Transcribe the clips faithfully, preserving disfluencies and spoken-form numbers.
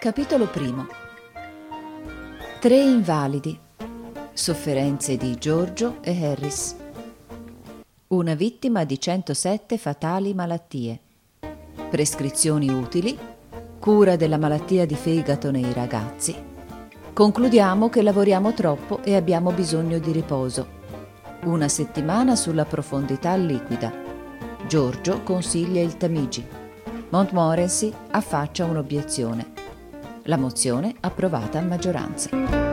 Capitolo primo. Tre invalidi. Sofferenze di Giorgio e Harris. Una vittima di centosette fatali malattie. Prescrizioni utili. Cura della malattia di fegato nei ragazzi. Concludiamo che lavoriamo troppo e abbiamo bisogno di riposo. Una settimana sulla profondità liquida. Giorgio consiglia il Tamigi. Montmorency affaccia un'obiezione. La mozione approvata a maggioranza.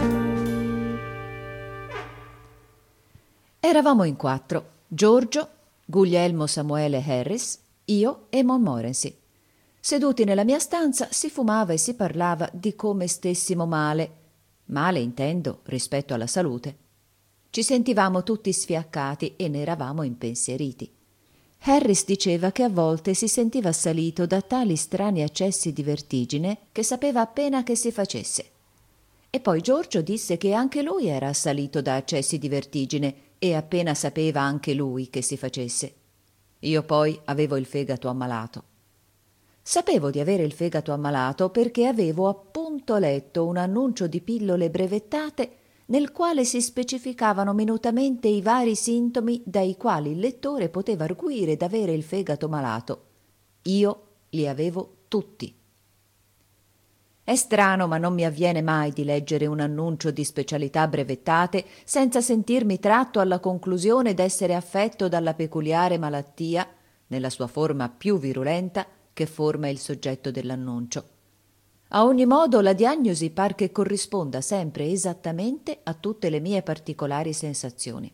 Eravamo in quattro: Giorgio, Guglielmo Samuele Harris, io e Montmorency. Seduti nella mia stanza si fumava e si parlava di come stessimo male. Male intendo rispetto alla salute. Ci sentivamo tutti sfiaccati e ne eravamo impensieriti. Harris diceva che a volte si sentiva assalito da tali strani accessi di vertigine che sapeva appena che si facesse. E poi Giorgio disse che anche lui era assalito da accessi di vertigine e appena sapeva anche lui che si facesse. Io poi avevo il fegato ammalato. Sapevo di avere il fegato ammalato perché avevo appunto letto un annuncio di pillole brevettate nel quale si specificavano minutamente i vari sintomi dai quali il lettore poteva arguire d'avere il fegato malato. Io li avevo tutti. È strano, ma non mi avviene mai di leggere un annuncio di specialità brevettate senza sentirmi tratto alla conclusione d'essere affetto dalla peculiare malattia, nella sua forma più virulenta, che forma il soggetto dell'annuncio. A ogni modo la diagnosi par che corrisponda sempre esattamente a tutte le mie particolari sensazioni.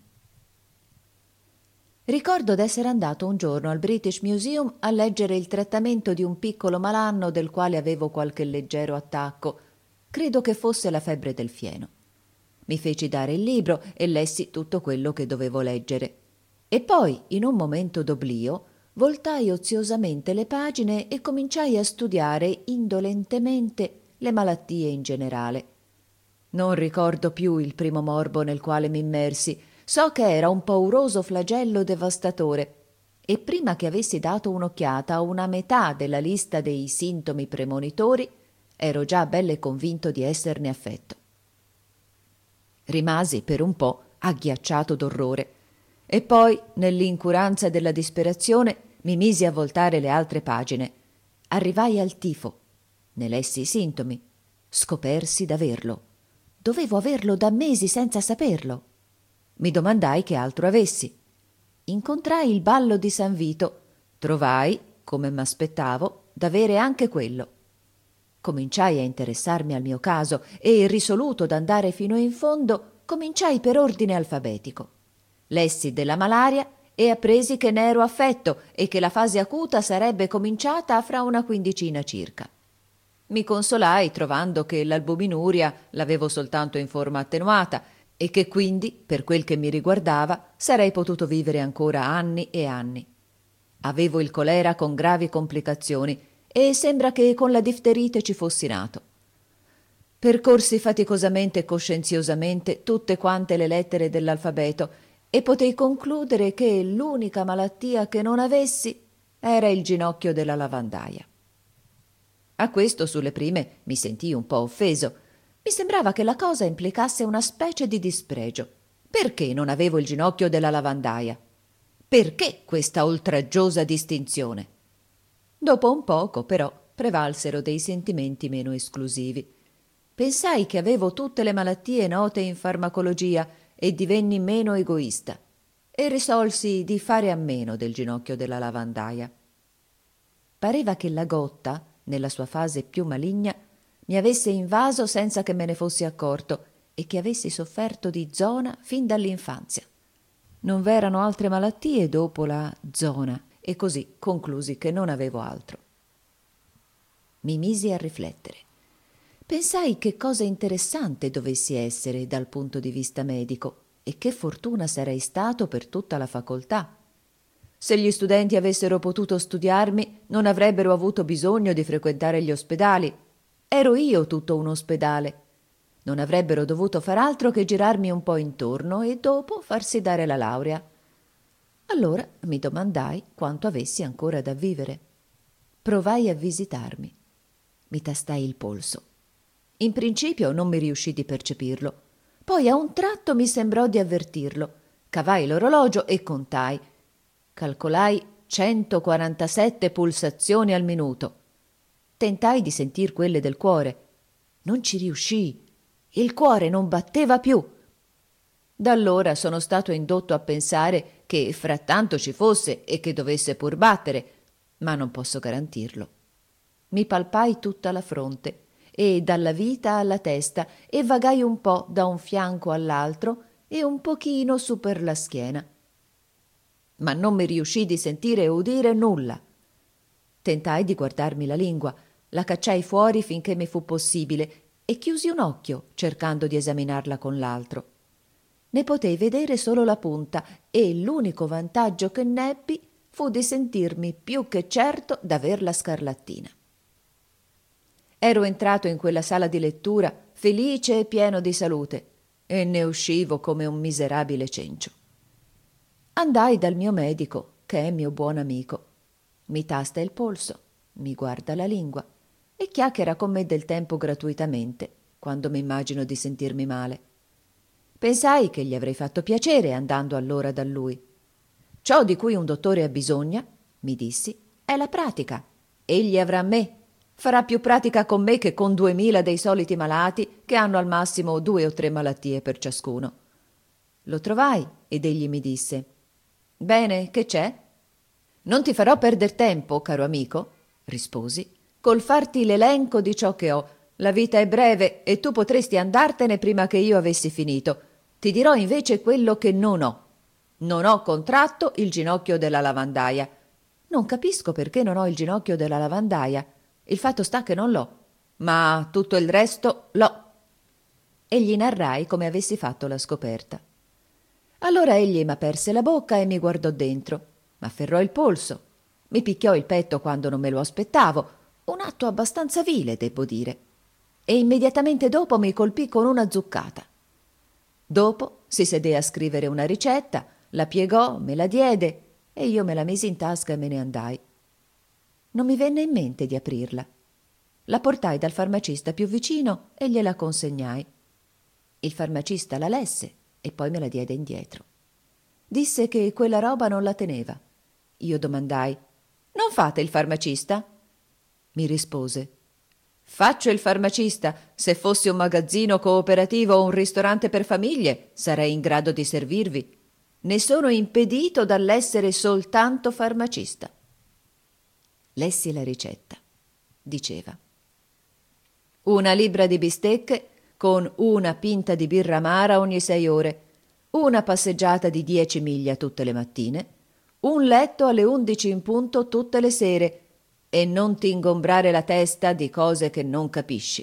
Ricordo d'essere andato un giorno al British Museum a leggere il trattamento di un piccolo malanno del quale avevo qualche leggero attacco. Credo che fosse la febbre del fieno. Mi feci dare il libro e lessi tutto quello che dovevo leggere. E poi, in un momento d'oblio, voltai oziosamente le pagine e cominciai a studiare indolentemente le malattie in generale. Non ricordo più il primo morbo nel quale m'immersi. So che era un pauroso flagello devastatore e prima che avessi dato un'occhiata a una metà della lista dei sintomi premonitori ero già belle convinto di esserne affetto. Rimasi per un po' agghiacciato d'orrore e poi, nell'incuranza della disperazione, mi misi a voltare le altre pagine. Arrivai al tifo. Ne lessi i sintomi. Scopersi d'averlo. Dovevo averlo da mesi senza saperlo. Mi domandai che altro avessi. Incontrai il ballo di San Vito. Trovai, come m'aspettavo, d'avere anche quello. Cominciai a interessarmi al mio caso e, risoluto d'andare fino in fondo, cominciai per ordine alfabetico. Lessi della malaria e appresi che ne ero affetto e che la fase acuta sarebbe cominciata fra una quindicina circa. Mi consolai trovando che l'albuminuria l'avevo soltanto in forma attenuata e che quindi, per quel che mi riguardava, sarei potuto vivere ancora anni e anni. Avevo il colera con gravi complicazioni e sembra che con la difterite ci fossi nato. Percorsi faticosamente e coscienziosamente tutte quante le lettere dell'alfabeto e potei concludere che l'unica malattia che non avessi era il ginocchio della lavandaia. A questo sulle prime mi sentii un po' offeso. Mi sembrava che la cosa implicasse una specie di dispregio. Perché non avevo il ginocchio della lavandaia? Perché questa oltraggiosa distinzione? Dopo un poco, però, prevalsero dei sentimenti meno esclusivi. Pensai che avevo tutte le malattie note in farmacologia e divenni meno egoista e risolsi di fare a meno del ginocchio della lavandaia. Pareva che la gotta, nella sua fase più maligna, mi avesse invaso senza che me ne fossi accorto e che avessi sofferto di zona fin dall'infanzia. Non v'erano altre malattie dopo la zona e così conclusi che non avevo altro. Mi misi a riflettere. Pensai che cosa interessante dovessi essere dal punto di vista medico e che fortuna sarei stato per tutta la facoltà. Se gli studenti avessero potuto studiarmi, non avrebbero avuto bisogno di frequentare gli ospedali. Ero io tutto un ospedale. Non avrebbero dovuto far altro che girarmi un po' intorno e dopo farsi dare la laurea. Allora mi domandai quanto avessi ancora da vivere. Provai a visitarmi. Mi tastai il polso. In principio non mi riuscì di percepirlo. Poi a un tratto mi sembrò di avvertirlo. Cavai l'orologio e contai. Calcolai centoquarantasette pulsazioni al minuto. Tentai di sentir quelle del cuore. Non ci riuscii. Il cuore non batteva più. Da allora sono stato indotto a pensare che frattanto ci fosse e che dovesse pur battere, ma non posso garantirlo. Mi palpai tutta la fronte e dalla vita alla testa e vagai un po' da un fianco all'altro e un pochino su per la schiena. Ma non mi riuscì di sentire e udire nulla. Tentai di guardarmi la lingua, la cacciai fuori finché mi fu possibile e chiusi un occhio cercando di esaminarla con l'altro. Ne potei vedere solo la punta e l'unico vantaggio che nebbi fu di sentirmi più che certo d'aver la scarlattina. Ero entrato in quella sala di lettura felice e pieno di salute e ne uscivo come un miserabile cencio. Andai dal mio medico, che è mio buon amico. Mi tasta il polso, mi guarda la lingua e chiacchiera con me del tempo gratuitamente, quando mi immagino di sentirmi male. Pensai che gli avrei fatto piacere andando allora da lui. Ciò di cui un dottore ha bisogno, mi dissi, è la pratica. Egli avrà me. Farà più pratica con me che con duemila dei soliti malati che hanno al massimo due o tre malattie per ciascuno. Lo trovai ed egli mi disse: «Bene, che c'è?» «Non ti farò perder tempo, caro amico», risposi, «col farti l'elenco di ciò che ho. La vita è breve e tu potresti andartene prima che io avessi finito. Ti dirò invece quello che non ho. Non ho contratto il ginocchio della lavandaia. Non capisco perché non ho il ginocchio della lavandaia. Il fatto sta che non l'ho, ma tutto il resto l'ho». E gli narrai come avessi fatto la scoperta. Allora egli m'aperse la bocca e mi guardò dentro, m'afferrò il polso, mi picchiò il petto quando non me lo aspettavo, un atto abbastanza vile, debbo dire, e immediatamente dopo mi colpì con una zuccata. Dopo si sedé a scrivere una ricetta, la piegò, me la diede e io me la misi in tasca e me ne andai. Non mi venne in mente di aprirla. La portai dal farmacista più vicino e gliela consegnai. Il farmacista la lesse e poi me la diede indietro. Disse che quella roba non la teneva. Io domandai: «Non fate il farmacista?» Mi rispose: «Faccio il farmacista. Se fossi un magazzino cooperativo o un ristorante per famiglie, sarei in grado di servirvi. Ne sono impedito dall'essere soltanto farmacista». Lessi la ricetta. Diceva: una libbra di bistecche con una pinta di birra amara ogni sei ore, una passeggiata di dieci miglia tutte le mattine, un letto alle undici in punto tutte le sere e non ti ingombrare la testa di cose che non capisci.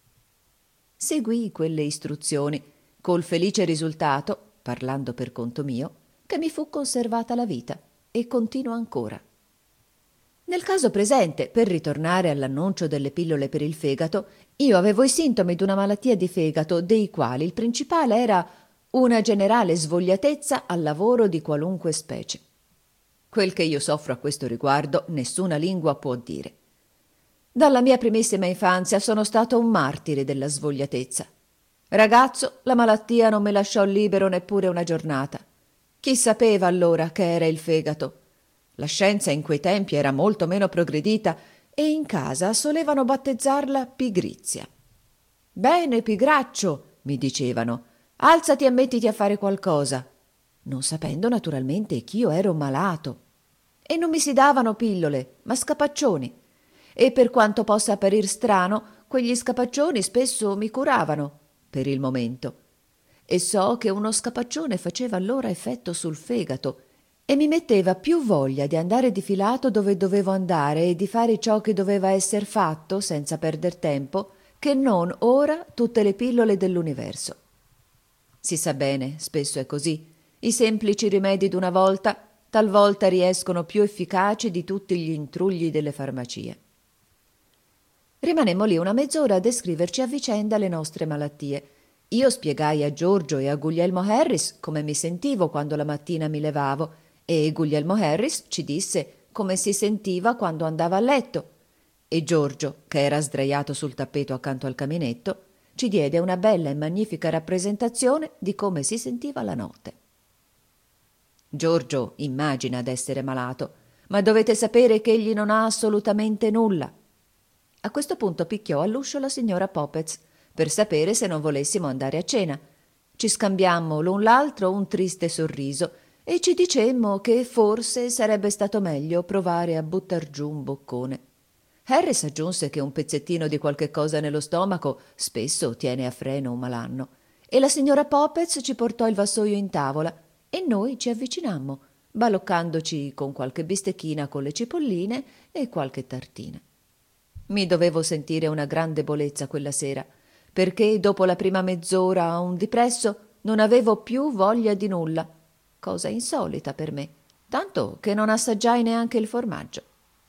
Seguii quelle istruzioni, col felice risultato, parlando per conto mio, che mi fu conservata la vita e continua ancora. Nel caso presente, per ritornare all'annuncio delle pillole per il fegato, io avevo i sintomi d'una malattia di fegato, dei quali il principale era una generale svogliatezza al lavoro di qualunque specie. Quel che io soffro a questo riguardo nessuna lingua può dire. Dalla mia primissima infanzia sono stato un martire della svogliatezza. Ragazzo, la malattia non mi lasciò libero neppure una giornata. Chi sapeva allora che era il fegato? La scienza in quei tempi era molto meno progredita e in casa solevano battezzarla pigrizia. «Bene, pigraccio», mi dicevano, «alzati e mettiti a fare qualcosa», non sapendo naturalmente ch'io ero malato. E non mi si davano pillole, ma scapaccioni. E per quanto possa apparir strano, quegli scapaccioni spesso mi curavano, per il momento. E so che uno scapaccione faceva allora effetto sul fegato e mi metteva più voglia di andare difilato dove dovevo andare e di fare ciò che doveva esser fatto senza perder tempo, che non ora tutte le pillole dell'universo. Si sa bene, spesso è così. I semplici rimedi d'una volta talvolta riescono più efficaci di tutti gli intrugli delle farmacie. Rimanemmo lì una mezz'ora a descriverci a vicenda le nostre malattie. Io spiegai a Giorgio e a Guglielmo Harris come mi sentivo quando la mattina mi levavo e Guglielmo Harris ci disse come si sentiva quando andava a letto. e Giorgio, che era sdraiato sul tappeto accanto al caminetto, ci diede una bella e magnifica rappresentazione di come si sentiva la notte. Giorgio immagina d'essere malato, ma dovete sapere che egli non ha assolutamente nulla. A questo punto picchiò all'uscio la signora Popez per sapere se non volessimo andare a cena. Ci scambiammo l'un l'altro un triste sorriso e ci dicemmo che forse sarebbe stato meglio provare a buttar giù un boccone. Harris aggiunse che un pezzettino di qualche cosa nello stomaco spesso tiene a freno un malanno, e la signora Popez ci portò il vassoio in tavola e noi ci avvicinammo, baloccandoci con qualche bistecchina con le cipolline e qualche tartina. Mi dovevo sentire una gran debolezza quella sera, perché dopo la prima mezz'ora a un dipresso non avevo più voglia di nulla, cosa insolita per me, tanto che non assaggiai neanche il formaggio.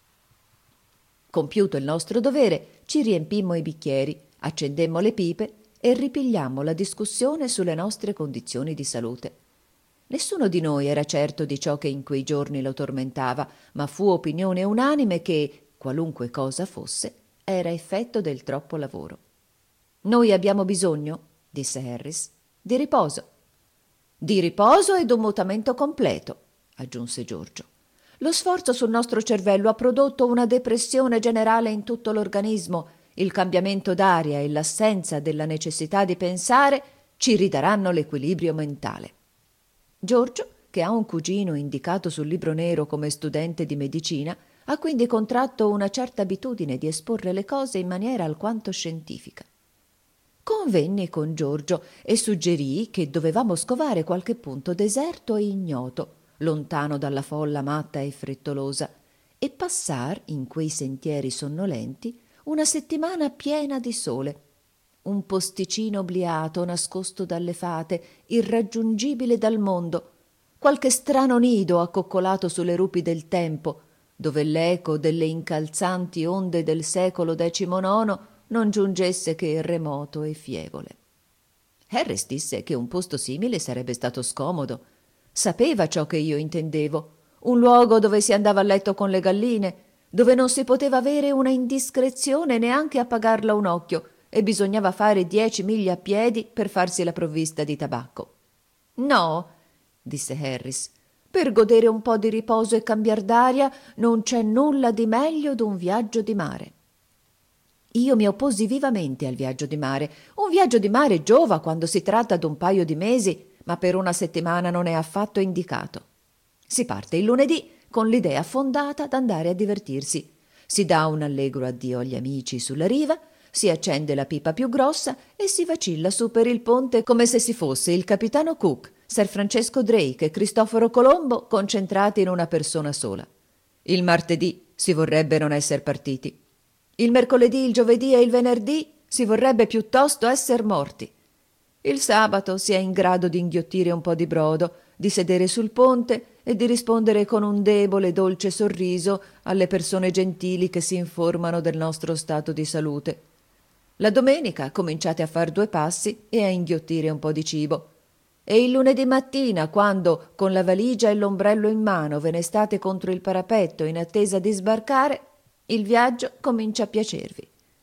Compiuto il nostro dovere, ci riempimmo i bicchieri, accendemmo le pipe e ripigliammo la discussione sulle nostre condizioni di salute. Nessuno di noi era certo di ciò che in quei giorni lo tormentava, ma fu opinione unanime che, qualunque cosa fosse, era effetto del troppo lavoro. «Noi abbiamo bisogno», disse Harris, «di riposo». «Di riposo e d'un mutamento completo», aggiunse Giorgio. «Lo sforzo sul nostro cervello ha prodotto una depressione generale in tutto l'organismo. Il cambiamento d'aria e l'assenza della necessità di pensare ci ridaranno l'equilibrio mentale». Giorgio, che ha un cugino indicato sul libro nero come studente di medicina, ha quindi contratto una certa abitudine di esporre le cose in maniera alquanto scientifica. Convenni con Giorgio e suggerii che dovevamo scovare qualche punto deserto e ignoto, lontano dalla folla matta e frettolosa, e passar in quei sentieri sonnolenti una settimana piena di sole. Un posticino obliato, nascosto dalle fate, irraggiungibile dal mondo, qualche strano nido accoccolato sulle rupi del tempo, dove l'eco delle incalzanti onde del secolo decimonono non giungesse che remoto e fievole. Harris disse che un posto simile sarebbe stato scomodo. Sapeva ciò che io intendevo, un luogo dove si andava a letto con le galline, dove non si poteva avere una indiscrezione neanche a pagarla un occhio, e bisognava fare dieci miglia a piedi per farsi la provvista di tabacco. «No», disse Harris, «per godere un po' di riposo e cambiar d'aria non c'è nulla di meglio d'un viaggio di mare». Io mi opposi vivamente al viaggio di mare. Un viaggio di mare giova quando si tratta d'un paio di mesi, ma per una settimana non è affatto indicato. Si parte il lunedì con l'idea fondata d'andare a divertirsi. Si dà un allegro addio agli amici sulla riva, si accende la pipa più grossa e si vacilla su per il ponte come se si fosse il capitano Cook, Ser Francesco Drake e Cristoforo Colombo concentrati in una persona sola. Il martedì si vorrebbe non esser partiti. Il mercoledì, il giovedì e il venerdì si vorrebbe piuttosto esser morti. Il sabato si è in grado di inghiottire un po' di brodo, di sedere sul ponte e di rispondere con un debole e dolce sorriso alle persone gentili che si informano del nostro stato di salute. La domenica cominciate a far due passi e a inghiottire un po' di cibo. E il lunedì mattina, quando, con la valigia e l'ombrello in mano, ve ne state contro il parapetto in attesa di sbarcare, il viaggio comincia a piacervi.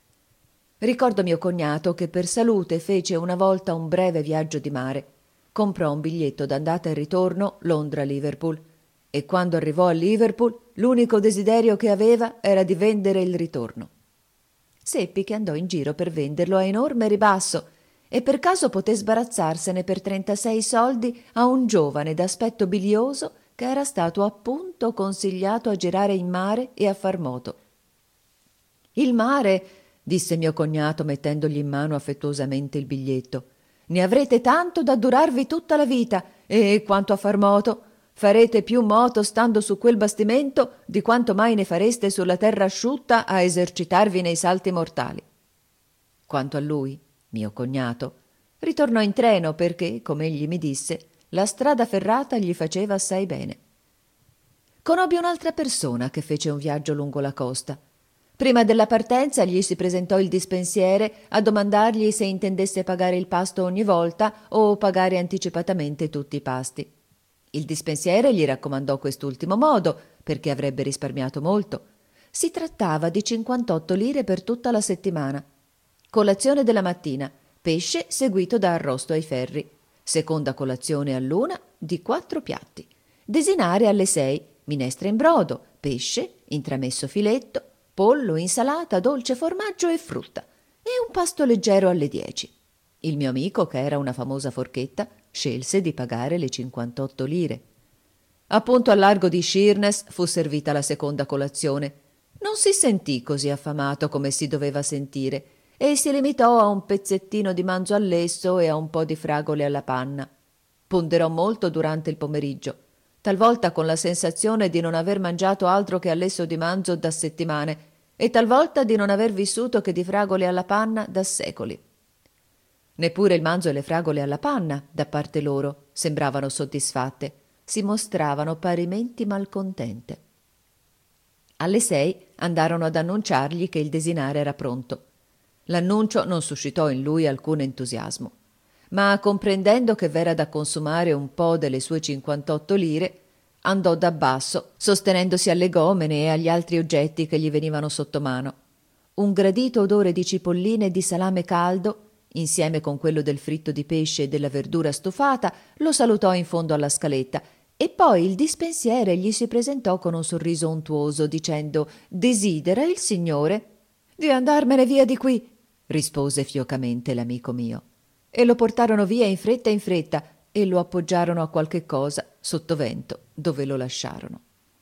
Ricordo mio cognato che per salute fece una volta un breve viaggio di mare. Comprò un biglietto d'andata e ritorno Londra-Liverpool e quando arrivò a Liverpool l'unico desiderio che aveva era di vendere il ritorno. Seppi che andò in giro per venderlo a enorme ribasso e per caso poté sbarazzarsene per trentasei soldi a un giovane d'aspetto bilioso che era stato appunto consigliato a girare in mare e a far moto. «Il mare», disse mio cognato mettendogli in mano affettuosamente il biglietto, «ne avrete tanto da durarvi tutta la vita e, quanto a far moto, farete più moto stando su quel bastimento di quanto mai ne fareste sulla terra asciutta a esercitarvi nei salti mortali». Quanto a lui, mio cognato, ritornò in treno perché, come egli mi disse, la strada ferrata gli faceva assai bene. Conobbi un'altra persona che fece un viaggio lungo la costa. Prima della partenza gli si presentò il dispensiere a domandargli se intendesse pagare il pasto ogni volta o pagare anticipatamente tutti i pasti. Il dispensiere gli raccomandò quest'ultimo modo, perché avrebbe risparmiato molto. Si trattava di cinquantotto lire per tutta la settimana. Colazione della mattina, pesce seguito da arrosto ai ferri. Seconda colazione all'una di quattro piatti. Desinare alle sei, minestra in brodo, pesce, intramesso filetto, pollo, insalata, dolce formaggio e frutta. E un pasto leggero alle dieci. Il mio amico, che era una famosa forchetta, scelse di pagare le cinquantotto lire. Appunto al largo di Sheerness fu servita la seconda colazione. Non si sentì così affamato come si doveva sentire e si limitò a un pezzettino di manzo al lesso e a un po' di fragole alla panna. Ponderò molto durante il pomeriggio, talvolta con la sensazione di non aver mangiato altro che allesso di manzo da settimane e talvolta di non aver vissuto che di fragole alla panna da secoli. Neppure il manzo e le fragole alla panna, da parte loro, sembravano soddisfatte, si mostravano parimenti malcontente. Alle sei andarono ad annunciargli che il desinare era pronto. L'annuncio non suscitò in lui alcun entusiasmo, ma comprendendo che v'era da consumare un po' delle sue cinquantotto lire, andò da basso, sostenendosi alle gomene e agli altri oggetti che gli venivano sotto mano. Un gradito odore di cipolline e di salame caldo, insieme con quello del fritto di pesce e della verdura stufata, lo salutò in fondo alla scaletta e poi il dispensiere gli si presentò con un sorriso untuoso, dicendo «Desidera il signore?» «Di andarmene via di qui», rispose fiocamente l'amico mio. E lo portarono via in fretta in fretta e lo appoggiarono a qualche cosa sottovento, dove lo lasciarono.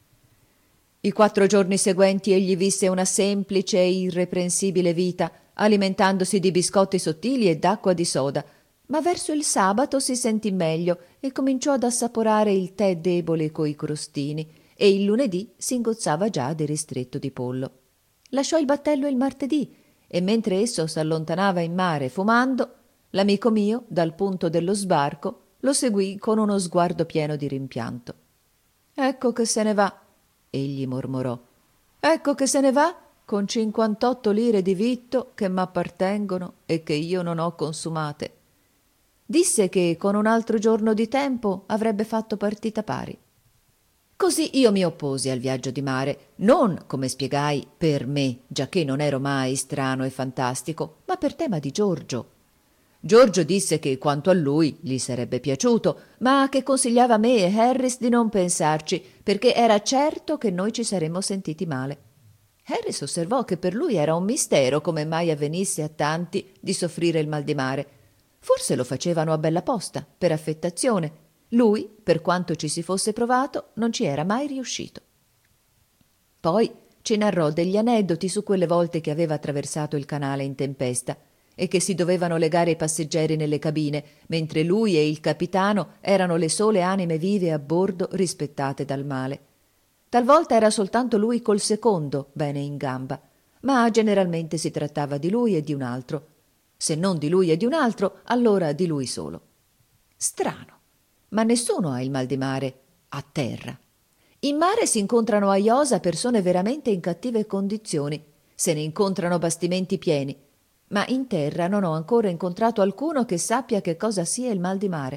I quattro giorni seguenti egli visse una semplice e irreprensibile vita, alimentandosi di biscotti sottili e d'acqua di soda, ma verso il sabato si sentì meglio e cominciò ad assaporare il tè debole coi crostini e il lunedì singozzava già di ristretto di pollo. Lasciò il battello il martedì e mentre esso s'allontanava in mare fumando, l'amico mio, dal punto dello sbarco, lo seguì con uno sguardo pieno di rimpianto. «Ecco che se ne va», egli mormorò. «Ecco che se ne va con cinquantotto lire di vitto che m'appartengono e che io non ho consumate. Disse che con un altro giorno di tempo avrebbe fatto partita pari». Così io mi opposi al viaggio di mare, non, come spiegai, per me, giacché non ero mai strano e fantastico, ma per tema di Giorgio. Giorgio disse che quanto a lui gli sarebbe piaciuto, ma che consigliava me e Harris di non pensarci, perché era certo che noi ci saremmo sentiti male. Harris osservò che per lui era un mistero come mai avvenisse a tanti di soffrire il mal di mare. Forse lo facevano a bella posta, per affettazione. Lui, per quanto ci si fosse provato, non ci era mai riuscito. Poi ci narrò degli aneddoti su quelle volte che aveva attraversato il canale in tempesta e che si dovevano legare i passeggeri nelle cabine, mentre lui e il capitano erano le sole anime vive a bordo rispettate dal male. Talvolta era soltanto lui col secondo bene in gamba, ma generalmente si trattava di lui e di un altro. Se non di lui e di un altro, allora di lui solo. Strano, ma nessuno ha il mal di mare a terra. In mare si incontrano a iosa persone veramente in cattive condizioni, se ne incontrano bastimenti pieni, ma in terra non ho ancora incontrato alcuno che sappia che cosa sia il mal di mare.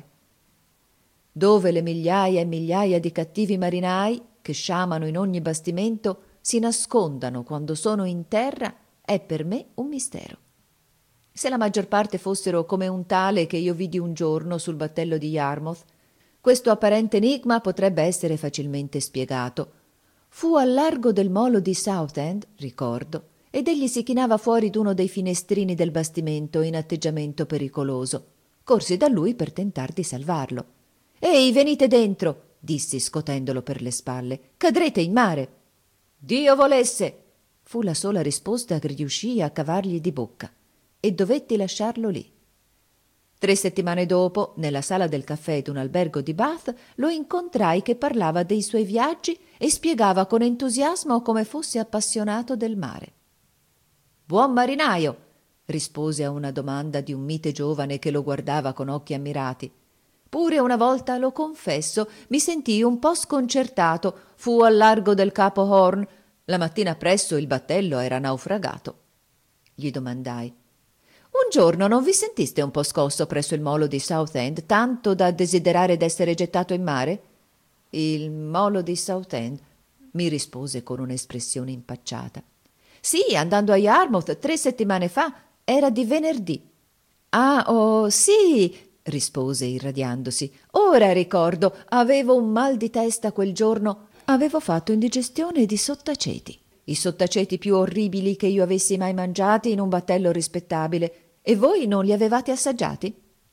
Dove le migliaia e migliaia di cattivi marinai, che sciamano in ogni bastimento, si nascondano quando sono in terra, è per me un mistero. Se la maggior parte fossero come un tale che io vidi un giorno sul battello di Yarmouth, questo apparente enigma potrebbe essere facilmente spiegato. Fu al largo del molo di Southend, ricordo, ed egli si chinava fuori d'uno dei finestrini del bastimento in atteggiamento pericoloso. Corsi da lui per tentar di salvarlo. «Ehi, venite dentro!» dissi scotendolo per le spalle. «Cadrete in mare!» «Dio volesse!» fu la sola risposta che riuscii a cavargli di bocca, e dovetti lasciarlo lì. Tre settimane dopo, nella sala del caffè d'un albergo di Bath, lo incontrai che parlava dei suoi viaggi e spiegava con entusiasmo come fosse appassionato del mare. «Buon marinaio!» rispose a una domanda di un mite giovane che lo guardava con occhi ammirati. Pure una volta, lo confesso, mi sentii un po' sconcertato. Fu al largo del Capo Horn. La mattina presso il battello era naufragato. Gli domandai: «Un giorno non vi sentiste un po' scosso presso il molo di Southend, tanto da desiderare d'essere gettato in mare?» «Il molo di Southend? mi rispose con un'espressione impacciata. Sì, andando a Yarmouth tre settimane fa, era di venerdì. Ah, oh, sì, rispose irradiandosi. Ora ricordo, avevo un mal di testa quel giorno. Avevo fatto indigestione di sottaceti, i sottaceti più orribili che io avessi mai mangiati in un battello rispettabile. E voi non li avevate assaggiati?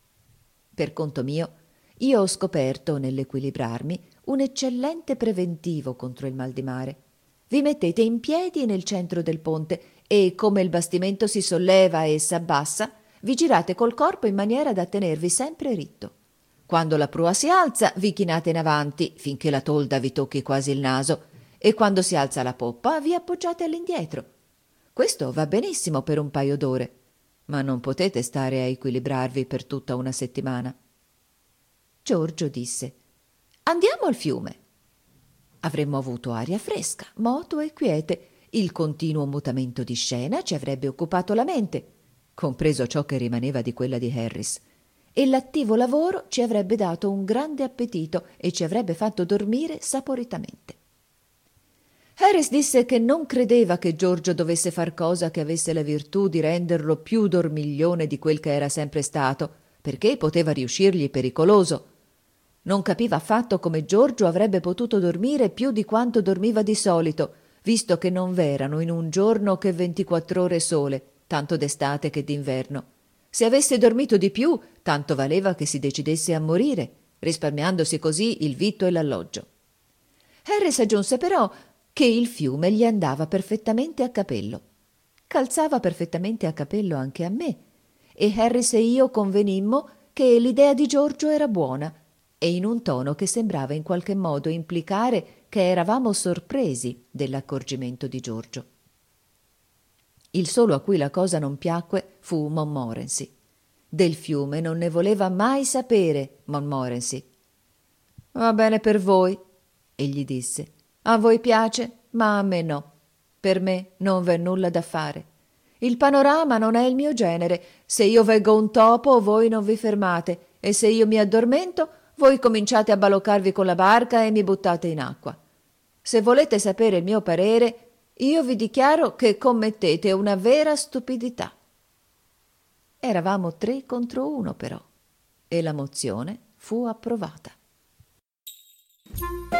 Per conto mio, io ho scoperto, nell'equilibrarmi, un eccellente preventivo contro il mal di mare. Vi mettete in piedi nel centro del ponte e, come il bastimento si solleva e s'abbassa, vi girate col corpo in maniera da tenervi sempre ritto. Quando la prua si alza, vi chinate in avanti finché la tolda vi tocchi quasi il naso, e quando si alza la poppa vi appoggiate all'indietro. Questo va benissimo per un paio d'ore, ma non potete stare a equilibrarvi per tutta una settimana. Giorgio disse: andiamo al fiume. Avremmo avuto aria fresca, moto e quiete. Il continuo mutamento di scena ci avrebbe occupato la mente, compreso ciò che rimaneva di quella di Harris, e l'attivo lavoro ci avrebbe dato un grande appetito e ci avrebbe fatto dormire saporitamente. Harris disse che non credeva che Giorgio dovesse far cosa che avesse la virtù di renderlo più dormiglione di quel che era sempre stato, perché poteva riuscirgli pericoloso. Non capiva affatto come Giorgio avrebbe potuto dormire più di quanto dormiva di solito, visto che non v'erano in un giorno che ventiquattro ore sole, tanto d'estate che d'inverno. Se avesse dormito di più, tanto valeva che si decidesse a morire, risparmiandosi così il vitto e l'alloggio. Harris aggiunse però che il fiume gli andava perfettamente a capello. Calzava perfettamente a capello anche a me, e Harris e io convenimmo che l'idea di Giorgio era buona, e in un tono che sembrava in qualche modo implicare che eravamo sorpresi dell'accorgimento di Giorgio. Il solo a cui la cosa non piacque fu Montmorency. Del fiume non ne voleva mai sapere Montmorency. «Va bene per voi», egli disse. «A voi piace, ma a me no. Per me non v'è nulla da fare. Il panorama non è il mio genere. Se io veggo un topo, voi non vi fermate, e se io mi addormento, voi cominciate a baloccarvi con la barca e mi buttate in acqua. Se volete sapere il mio parere, io vi dichiaro che commettete una vera stupidità». Eravamo tre contro uno però, e la mozione fu approvata.